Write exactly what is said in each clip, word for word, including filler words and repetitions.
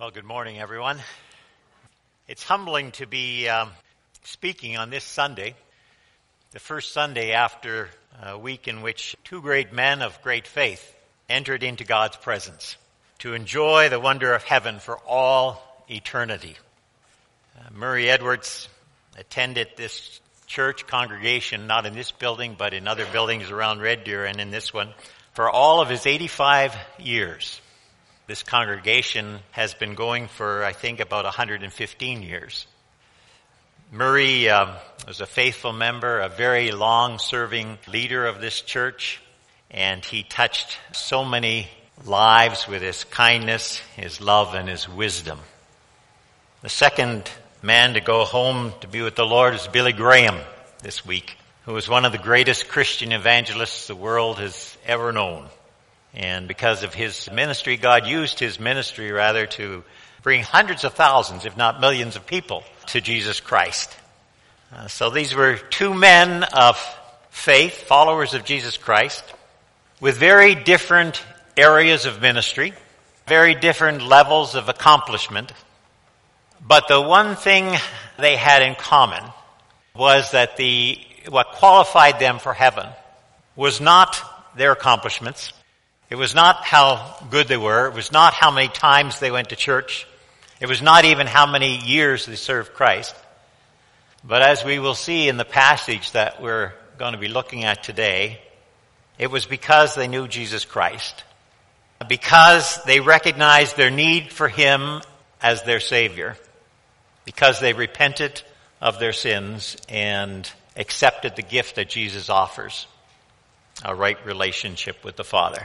Well, good morning, everyone. It's humbling to be um, speaking on this Sunday, the first Sunday after a week in which two great men of great faith entered into God's presence to enjoy the wonder of heaven for all eternity. Uh, Murray Edwards attended this church congregation, not in this building, but in other buildings around Red Deer and in this one, for all of his eighty-five years. This congregation has been going for, I think, about one hundred fifteen years. Murray um, was a faithful member, a very long-serving leader of this church, and he touched so many lives with his kindness, his love, and his wisdom. The second man to go home to be with the Lord is Billy Graham this week, who was one of the greatest Christian evangelists the world has ever known. And because of his ministry, God used his ministry, rather, to bring hundreds of thousands, if not millions of people to Jesus Christ. Uh, so these were two men of faith, followers of Jesus Christ, with very different areas of ministry, very different levels of accomplishment. But the one thing they had in common was that the what qualified them for heaven was not their accomplishments. It was not how good they were. It was not how many times they went to church. It was not even how many years they served Christ. But as we will see in the passage that we're going to be looking at today, it was because they knew Jesus Christ, because they recognized their need for Him as their Savior, because they repented of their sins and accepted the gift that Jesus offers, a right relationship with the Father.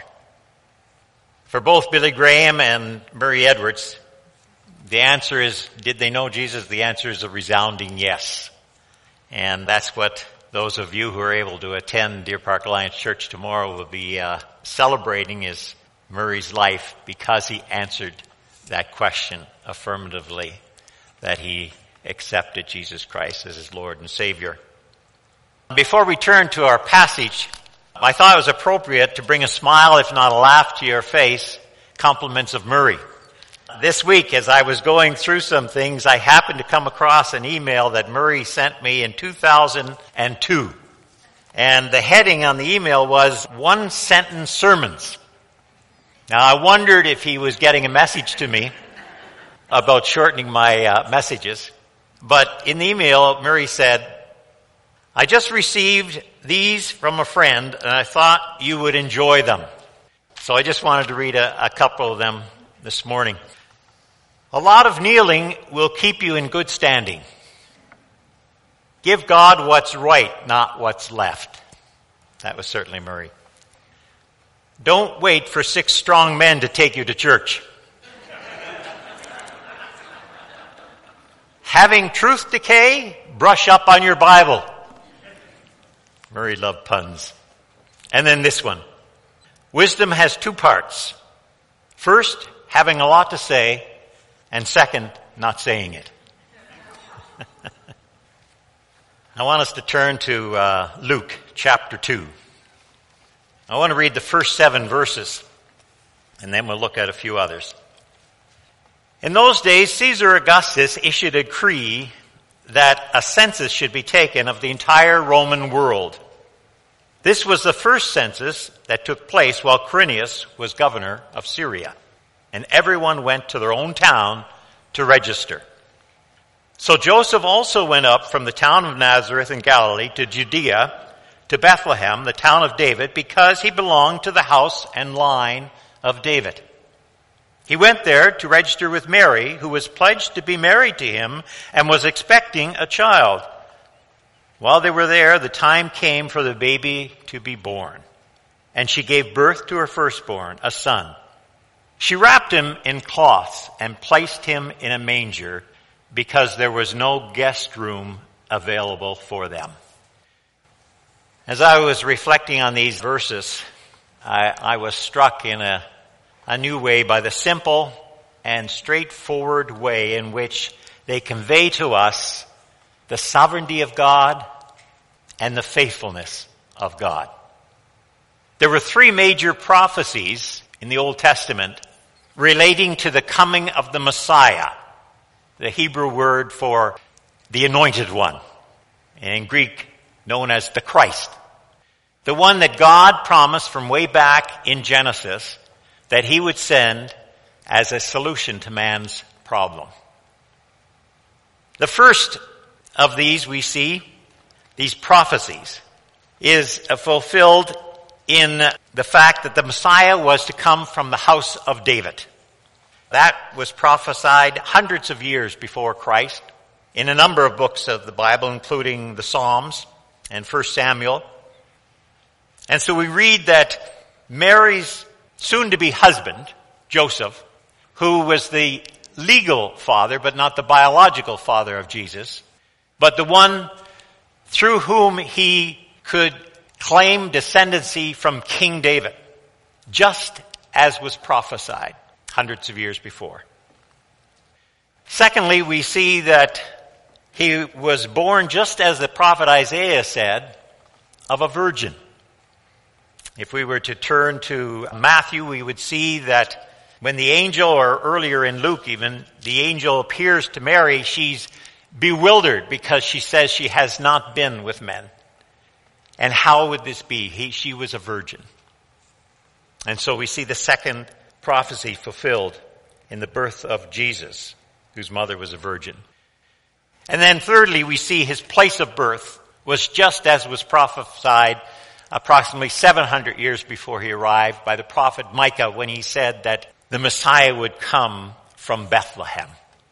For both Billy Graham and Murray Edwards, the answer is, did they know Jesus? The answer is a resounding yes. And that's what those of you who are able to attend Deer Park Alliance Church tomorrow will be uh, celebrating is Murray's life, because he answered that question affirmatively, that he accepted Jesus Christ as his Lord and Savior. Before we turn to our passage, I thought it was appropriate to bring a smile, if not a laugh, to your face, compliments of Murray. This week, as I was going through some things, I happened to come across an email that Murray sent me in two thousand two. And the heading on the email was one-sentence sermons. Now, I wondered if he was getting a message to me about shortening my uh, messages. But in the email, Murray said, I just received these from a friend, and I thought you would enjoy them. So I just wanted to read a, a couple of them this morning. A lot of kneeling will keep you in good standing. Give God what's right, not what's left. That was certainly Murray. Don't wait for six strong men to take you to church. Having truth decay, brush up on your Bible. Murray loved puns. And then this one. Wisdom has two parts. First, having a lot to say, and second, not saying it. I want us to turn to uh, Luke chapter two. I want to read the first seven verses, and then we'll look at a few others. In those days, Caesar Augustus issued a decree that a census should be taken of the entire Roman world. This was the first census that took place while Quirinius was governor of Syria, and everyone went to their own town to register. So Joseph also went up from the town of Nazareth in Galilee to Judea, to Bethlehem, the town of David, because he belonged to the house and line of David. He went there to register with Mary, who was pledged to be married to him and was expecting a child. While they were there, the time came for the baby to be born, and she gave birth to her firstborn, a son. She wrapped him in cloths and placed him in a manger because there was no guest room available for them. As I was reflecting on these verses, I, I was struck in a a new way by the simple and straightforward way in which they convey to us the sovereignty of God and the faithfulness of God. There were three major prophecies in the Old Testament relating to the coming of the Messiah, the Hebrew word for the anointed one, and in Greek known as the Christ. The one that God promised from way back in Genesis that he would send as a solution to man's problem. The first of these we see, these prophecies, is fulfilled in the fact that the Messiah was to come from the house of David. That was prophesied hundreds of years before Christ in a number of books of the Bible, including the Psalms and First Samuel. And so we read that Mary's soon-to-be husband, Joseph, who was the legal father, but not the biological father of Jesus, but the one through whom he could claim descendancy from King David, just as was prophesied hundreds of years before. Secondly, we see that he was born, just as the prophet Isaiah said, of a virgin. If we were to turn to Matthew, we would see that when the angel, or earlier in Luke even, the angel appears to Mary, she's bewildered because she says she has not been with men. And how would this be? He, she was a virgin. And so we see the second prophecy fulfilled in the birth of Jesus, whose mother was a virgin. And then thirdly, we see his place of birth was just as was prophesied approximately seven hundred years before he arrived by the prophet Micah, when he said that the Messiah would come from Bethlehem.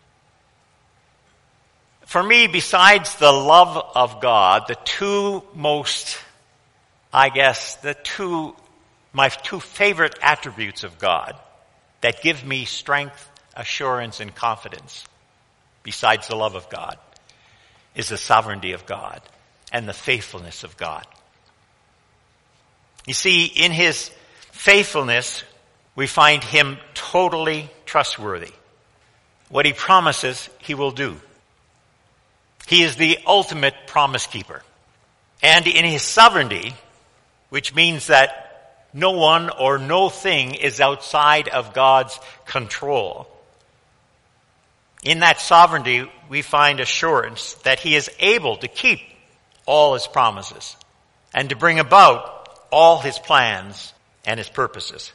For me, besides the love of God, the two most, I guess, the two, my two favorite attributes of God that give me strength, assurance, and confidence, besides the love of God, is the sovereignty of God and the faithfulness of God. You see, in his faithfulness, we find him totally trustworthy. What he promises, he will do. He is the ultimate promise keeper. And in his sovereignty, which means that no one or no thing is outside of God's control, in that sovereignty, we find assurance that he is able to keep all his promises and to bring about all his plans and his purposes.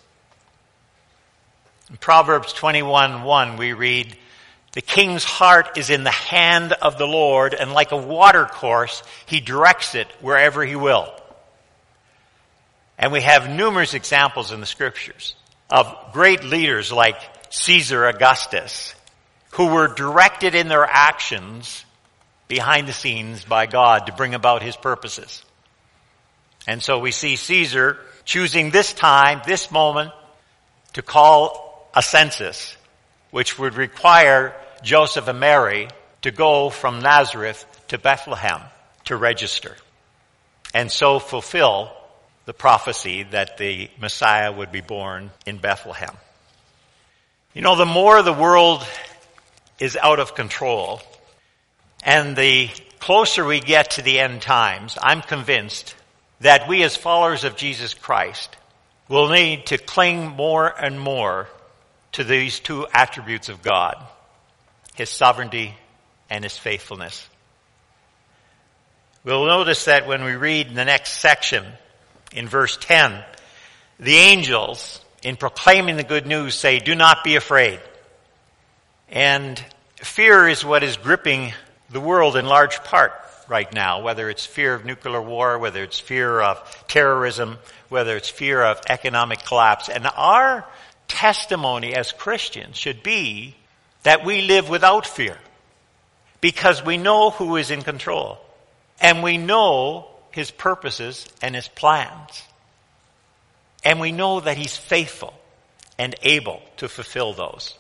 In Proverbs twenty-one one, we read, "The king's heart is in the hand of the Lord, and like a watercourse, he directs it wherever he will." And we have numerous examples in the scriptures of great leaders like Caesar Augustus, who were directed in their actions behind the scenes by God to bring about his purposes. And so we see Caesar choosing this time, this moment, to call a census, which would require Joseph and Mary to go from Nazareth to Bethlehem to register, and so fulfill the prophecy that the Messiah would be born in Bethlehem. You know, the more the world is out of control, and the closer we get to the end times, I'm convinced that we as followers of Jesus Christ will need to cling more and more to these two attributes of God, his sovereignty and his faithfulness. We'll notice that when we read in the next section, in verse ten, the angels, in proclaiming the good news, say, "Do not be afraid." And fear is what is gripping the world in large part right now, whether it's fear of nuclear war, whether it's fear of terrorism, whether it's fear of economic collapse. And our testimony as Christians should be that we live without fear, because we know who is in control, and we know his purposes and his plans, and we know that he's faithful and able to fulfill those.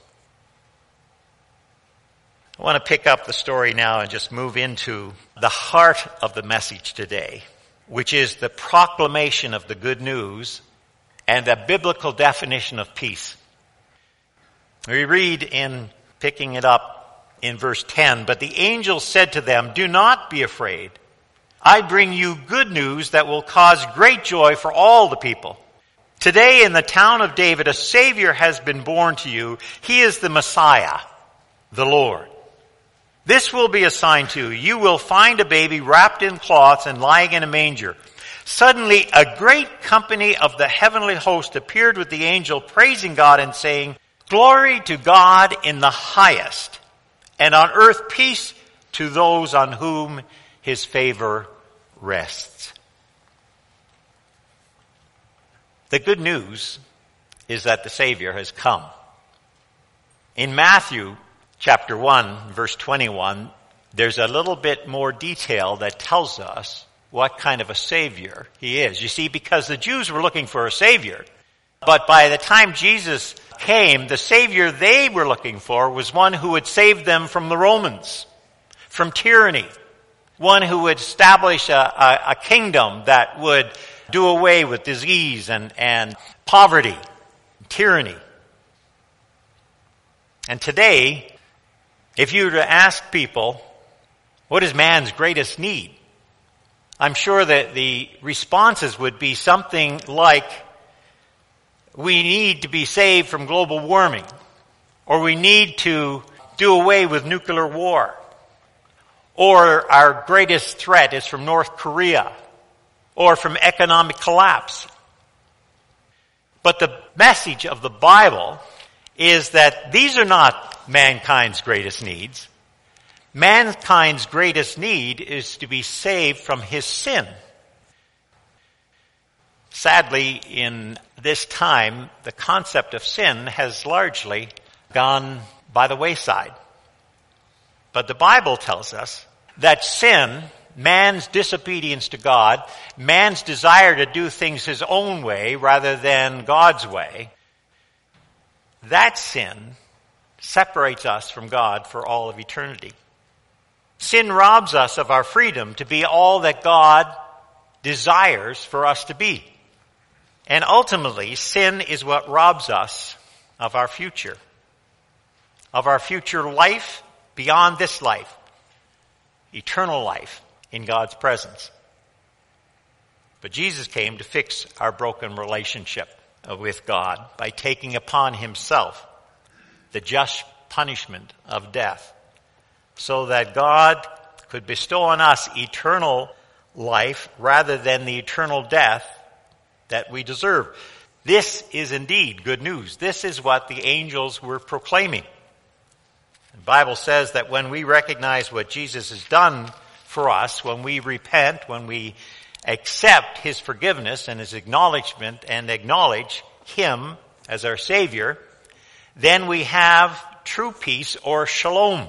I want to pick up the story now and just move into the heart of the message today, which is the proclamation of the good news and a biblical definition of peace. We read in, picking it up in verse ten, "But the angel said to them, 'Do not be afraid. I bring you good news that will cause great joy for all the people. Today in the town of David, a Savior has been born to you. He is the Messiah, the Lord. This will be a sign to you. You will find a baby wrapped in cloths and lying in a manger. Suddenly a great company of the heavenly host appeared with the angel, praising God and saying, Glory to God in the highest, and on earth peace to those on whom his favor rests. The good news is that the Savior has come. In Matthew chapter one, verse twenty-one, there's a little bit more detail that tells us what kind of a Savior he is. You see, because the Jews were looking for a Savior, but by the time Jesus came, the Savior they were looking for was one who would save them from the Romans, from tyranny, one who would establish a, a, a kingdom that would do away with disease and, and poverty, tyranny. And today, if you were to ask people, what is man's greatest need? I'm sure that the responses would be something like, we need to be saved from global warming, or we need to do away with nuclear war, or our greatest threat is from North Korea, or from economic collapse. But the message of the Bible is that these are not mankind's greatest needs. Mankind's greatest need is to be saved from his sin. Sadly, in this time, the concept of sin has largely gone by the wayside. But the Bible tells us that sin, man's disobedience to God, man's desire to do things his own way rather than God's way, that sin separates us from God for all of eternity. Sin robs us of our freedom to be all that God desires for us to be. And ultimately, sin is what robs us of our future, of our future life beyond this life, eternal life in God's presence. But Jesus came to fix our broken relationship with God by taking upon himself the just punishment of death, so that God could bestow on us eternal life rather than the eternal death that we deserve. This is indeed good news. This is what the angels were proclaiming. The Bible says that when we recognize what Jesus has done for us, when we repent, when we accept his forgiveness and his acknowledgement and acknowledge him as our Savior, then we have true peace or shalom. It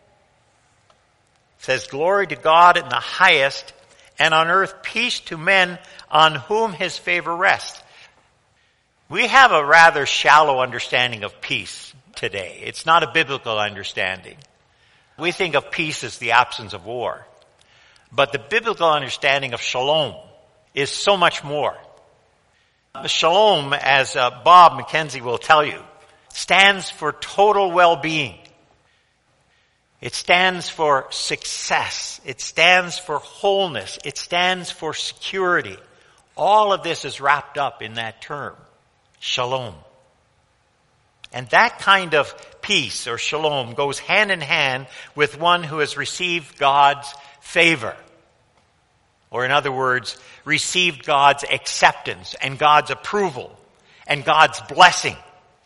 says, Glory to God in the highest, and on earth peace to men on whom his favor rests. We have a rather shallow understanding of peace today. It's not a biblical understanding. We think of peace as the absence of war. But the biblical understanding of shalom is so much more. Shalom, as uh, Bob McKenzie will tell you, stands for total well-being. It stands for success. It stands for wholeness. It stands for security. All of this is wrapped up in that term, shalom. And that kind of peace or shalom goes hand in hand with one who has received God's favor. Or in other words, received God's acceptance and God's approval and God's blessing.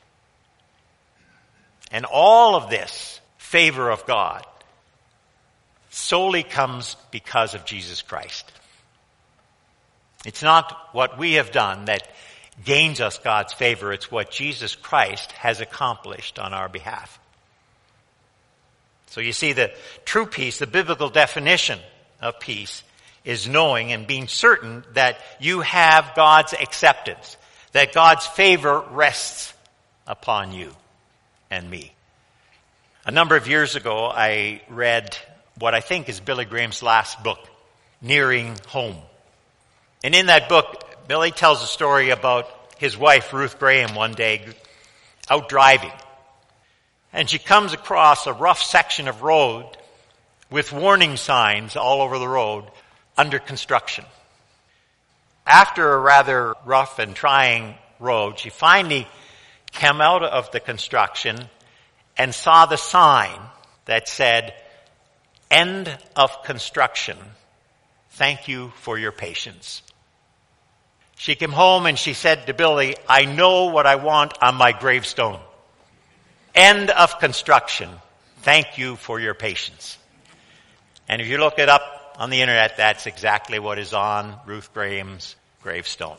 And all of this favor of God solely comes because of Jesus Christ. It's not what we have done that gains us God's favor. It's what Jesus Christ has accomplished on our behalf. So you see, the true peace, the biblical definition of peace, is knowing and being certain that you have God's acceptance, that God's favor rests upon you and me. A number of years ago, I read what I think is Billy Graham's last book, Nearing Home. And in that book, Billy tells a story about his wife, Ruth Graham, one day out driving. And she comes across a rough section of road with warning signs all over the road under construction. After a rather rough and trying road. She finally came out of the construction and saw the sign that said, "End of construction. Thank you for your patience." She came home and she said to Billy, "I know what I want on my gravestone. End of construction. Thank you for your patience." And if you look it up on the internet, that's exactly what is on Ruth Graham's gravestone.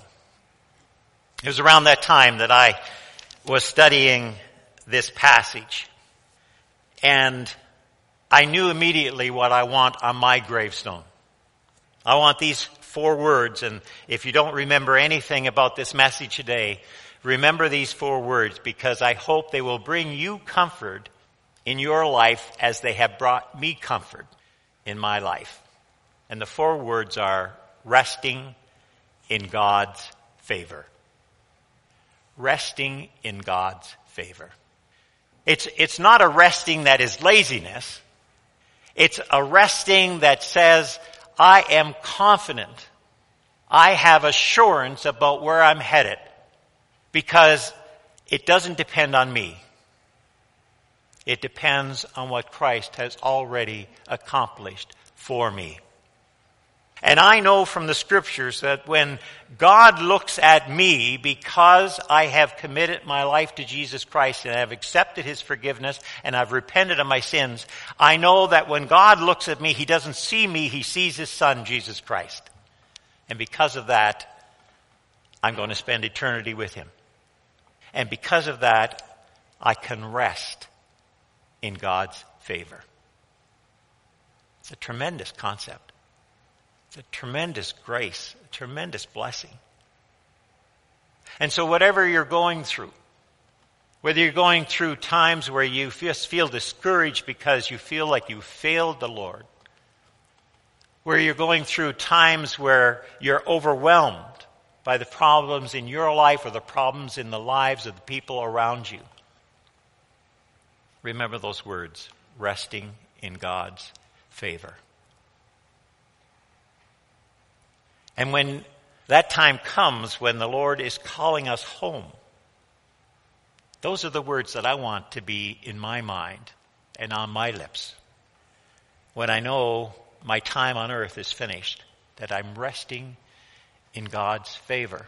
It was around that time that I was studying this passage, and I knew immediately what I want on my gravestone. I want these four words, and if you don't remember anything about this message today, remember these four words, because I hope they will bring you comfort in your life as they have brought me comfort in my life. And the four words are resting in God's favor. Resting in God's favor. It's, it's not a resting that is laziness. It's a resting that says, I am confident. I have assurance about where I'm headed, because it doesn't depend on me. It depends on what Christ has already accomplished for me. And I know from the scriptures that when God looks at me, because I have committed my life to Jesus Christ and I have accepted his forgiveness and I've repented of my sins, I know that when God looks at me, he doesn't see me, he sees his son, Jesus Christ. And because of that, I'm going to spend eternity with him. And because of that, I can rest in God's favor. It's a tremendous concept. It's a tremendous grace, a tremendous blessing. And so whatever you're going through, whether you're going through times where you just feel discouraged because you feel like you failed the Lord, where you're going through times where you're overwhelmed by the problems in your life or the problems in the lives of the people around you, remember those words, resting in God's favor. And when that time comes, when the Lord is calling us home, those are the words that I want to be in my mind and on my lips. When I know my time on earth is finished, that I'm resting in God's favor.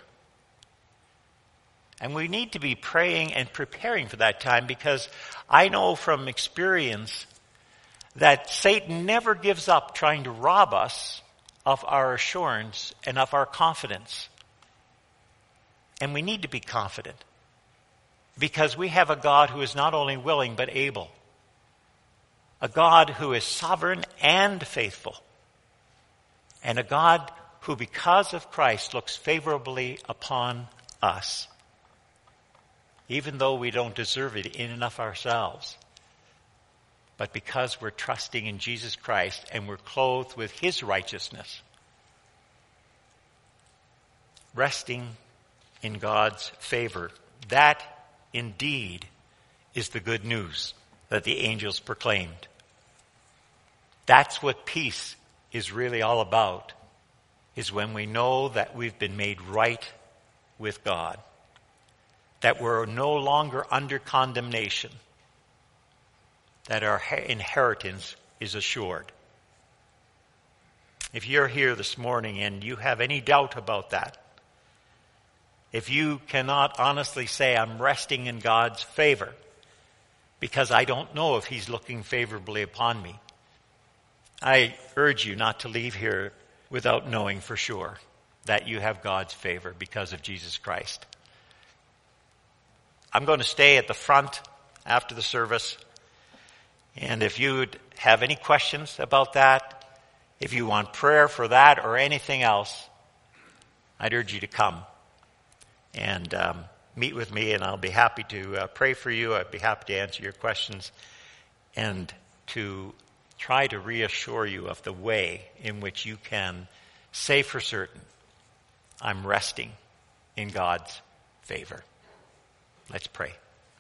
And we need to be praying and preparing for that time, because I know from experience that Satan never gives up trying to rob us of our assurance and of our confidence. And we need to be confident, because we have a God who is not only willing but able. A God who is sovereign and faithful. And a God who, because of Christ, looks favorably upon us. Even though we don't deserve it in and of ourselves. But because we're trusting in Jesus Christ and we're clothed with his righteousness. Resting in God's favor. That indeed is the good news that the angels proclaimed. That's what peace is really all about, is when we know that we've been made right with God. That we're no longer under condemnation. That our inheritance is assured. If you're here this morning and you have any doubt about that, if you cannot honestly say, I'm resting in God's favor, because I don't know if he's looking favorably upon me, I urge you not to leave here without knowing for sure that you have God's favor because of Jesus Christ. I'm going to stay at the front after the service. And if you have any questions about that, if you want prayer for that or anything else, I'd urge you to come and um, meet with me, and I'll be happy to uh, pray for you. I'd be happy to answer your questions and to try to reassure you of the way in which you can say for certain, I'm resting in God's favor. Let's pray.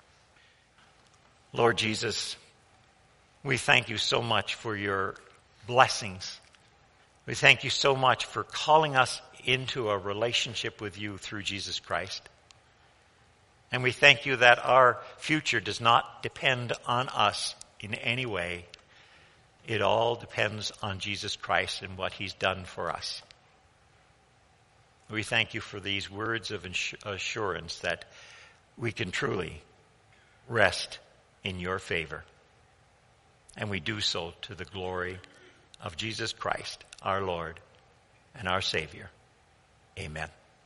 Lord Jesus, we thank you so much for your blessings. We thank you so much for calling us into a relationship with you through Jesus Christ. And we thank you that our future does not depend on us in any way. It all depends on Jesus Christ and what he's done for us. We thank you for these words of assurance that we can truly rest in your favor. And we do so to the glory of Jesus Christ, our Lord and our Savior. Amen.